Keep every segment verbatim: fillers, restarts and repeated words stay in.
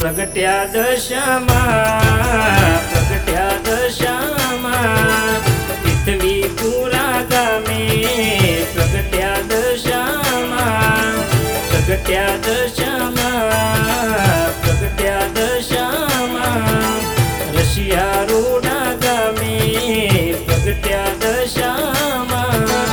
प्रगट्या दशामा प्रगट्या दशामा पृथ्वी पूरा गामे प्रगट्या दशामा प्रगट्या दशामा प्रगट्या दशामा रशिया रोडा गामे प्रगट्या दशामा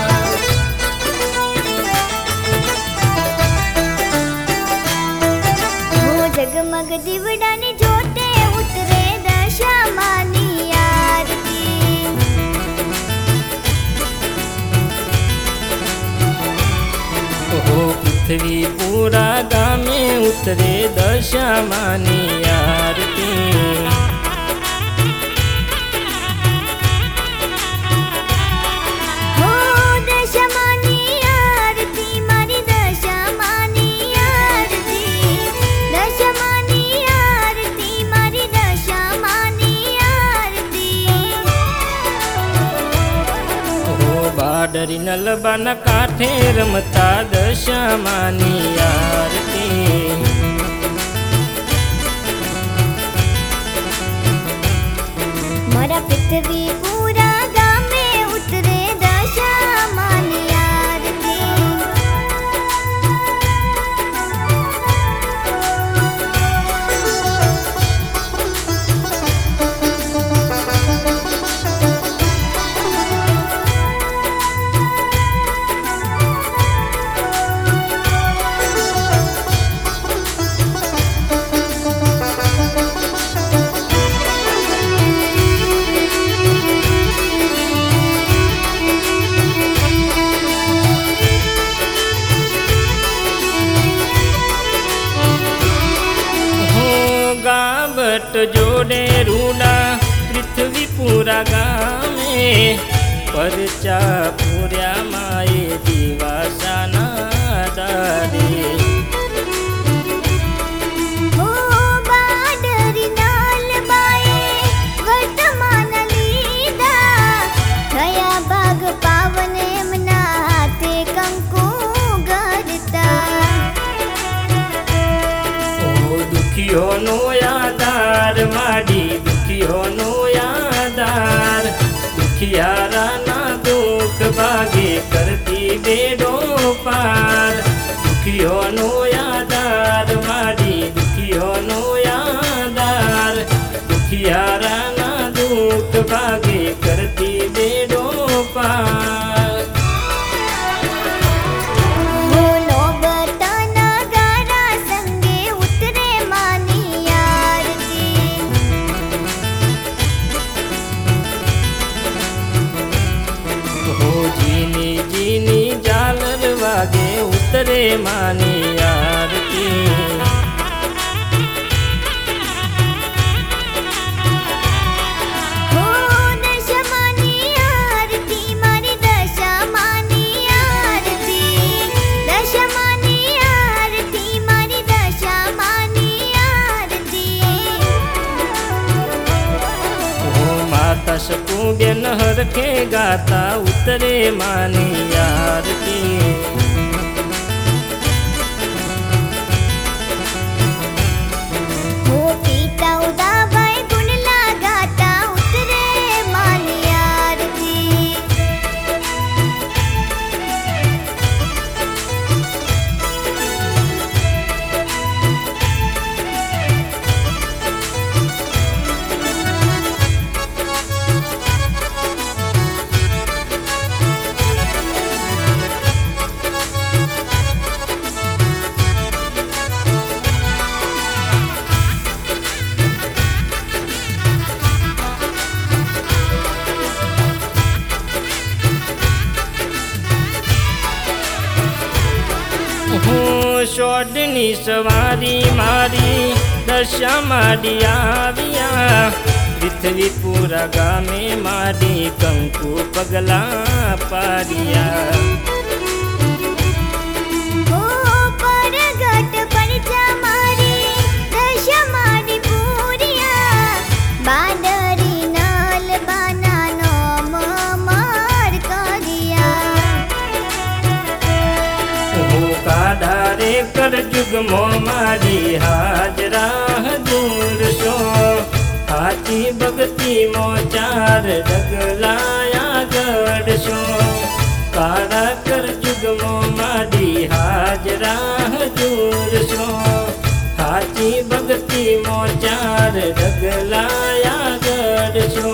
जगमग दिवड़ा ने जोते उतरे दशामानी आरती। हो पृथ्वी पूरा गामे उतरे दशामानी आरती। हो दशामानी आरती मारी दशामानी आरती। दशामानी आरती मारी दशामानी आरती। हो बाडरी नलबाना काठे रमता दशामानी आरती। मारा पृथ्वी पूरा गामे उतरे दशामानी आरती। गावट जोड़े रूडा पृथ्वी पूरा गामे परचा पूर्या माए दिवासाना दारे। हो बाडरी नाल बाए वर्तमान लीधा थया बाग पावन एमना हाथे कंकु गरता। ओ दुखियो नो यादार माडी दुखियो नो यादार दुखियारा ना दुख भागे करती बेडो पार। दुखियो नो यादार माडी दुखियो नो यादार दुखियारा ना दुख भागे करती बेडो पार। हो नौबताना गारा संगे उतरे मानी आरती। हो जीनी जीनी जालर वागे उतरे मानी आरती। हो दशामानी आरती मारी दशामानी आरती। दशामानी आरती मारी दशामानी आरती। हो माता सकू बेन हरखे गाता उतरे मानी आरती। हो पीता उदाबाई गुणला गाता उतरे मानी आरती। हो शोडनी सवारी मारी दशा माडी आविया। पृथ्वी पूरा गामे माडी कंकु पगला पारिया। हो परगट परचा मारी दशामानी पूरिया। बाडरी नाल बाना नोम मार करिया। हो કાઢારે કર જુગમો મારી હાજરા હજૂર છો હાચી ભક્તિ મો ચાર ડગલાયા ગઢશો કાળા કર જુગમો મારી હાજરા હજૂર છો હાચી ભક્તિ મો ચાર ડગલાયા ગઢશો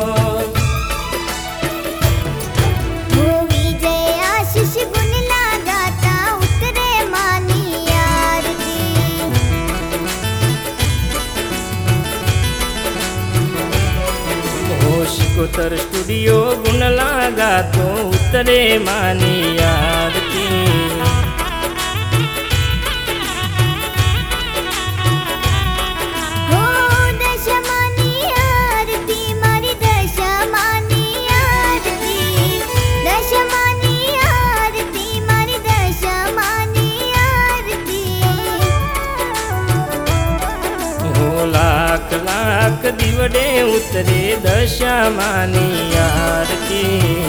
शिकोतर स्टूडियो गुण लागा तो उतरे मानी आरती हो दशा मानी आरती मारी दशा मानी आरती दशा मानी आरती मारी दशा मानी आरती हो लाख लाख दिवडे उतरे दशा मानी आरती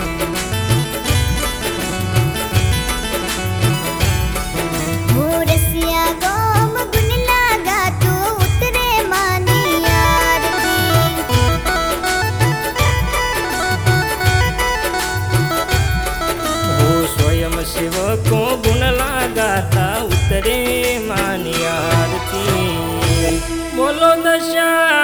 हो रसिया गोम गुण लागा तो उतरे मानी आरती हो स्वयं सेवको गुण लगाता उतरे मानी आरती बोलो दशा